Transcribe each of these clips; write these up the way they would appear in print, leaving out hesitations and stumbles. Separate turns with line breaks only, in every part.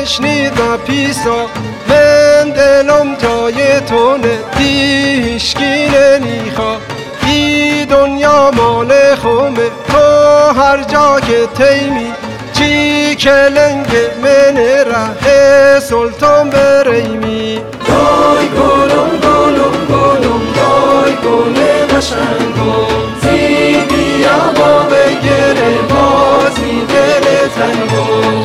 بشنید و پیسا من دلم جای تونه دیشکی نمیخوا ای دنیا مال خومه تو هر جا که تیمی چی کلنگ من ره سلطان بریمی
دای گلم گلم گلم دای گل قشنگم زی بیا با بگره بازی دل تنگم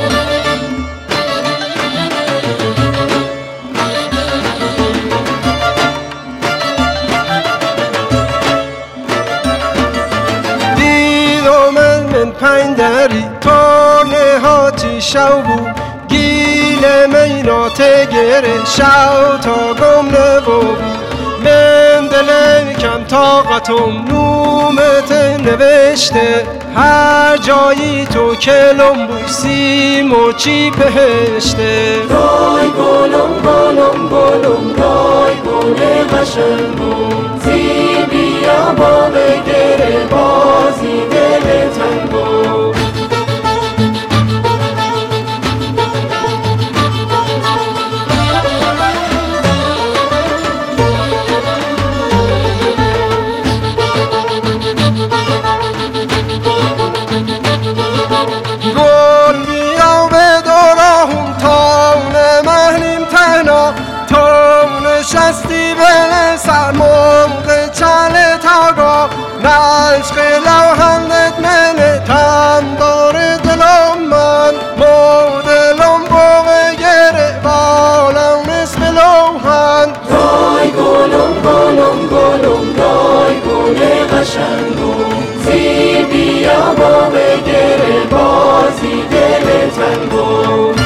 پندری تو نهاتی شو بو گیل مینات گره شو تا گم نبو من دل کم طاقتم نومت نوشته هر جایی تو کلم بوسی موچی بهشته
دای گلم گلم گلم دای گل قشنگم زی بیا با بگره بازی دل تنگم
گل بیا به دورم تا نمهنیم تنها تو نشستی به سرموق چل تاگا نشق لوحندت من تم داره دلم من مدلم بوغ گره بالم نصف لوحن
دای گلم گلم گلم دای گل قشنگم زی بیا با بگره بازی دل تنگم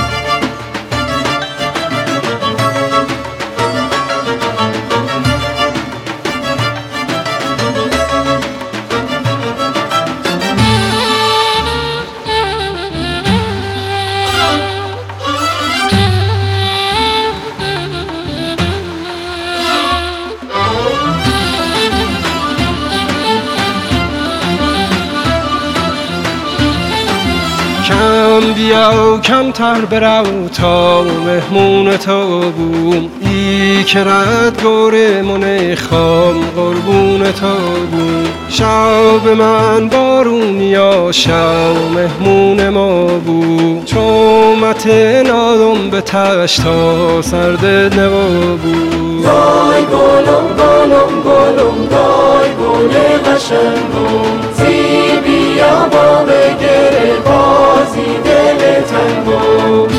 کم بیا و کمتر برو تا مهمون تو بوم ای که رد گوره من خام قربون تو بوم شب من بارونیا شب مهمون ما بوم چومت نادم به تشت تا سرد نوا بوم
دای گلم گلم گلم دای گل قشنگم زی بیا با بگره بازی دل تنگم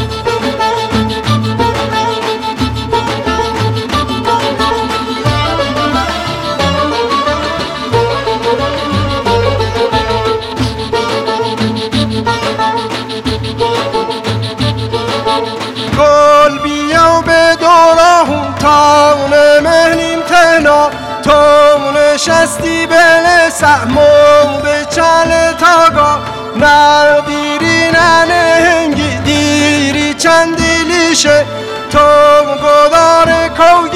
گل بیا به دورم تا نمهنیم تنها تو نشستی به سهمم به چل تاگا نه دیری نه نهنگی دیری چندی لیشه تو گدار کوی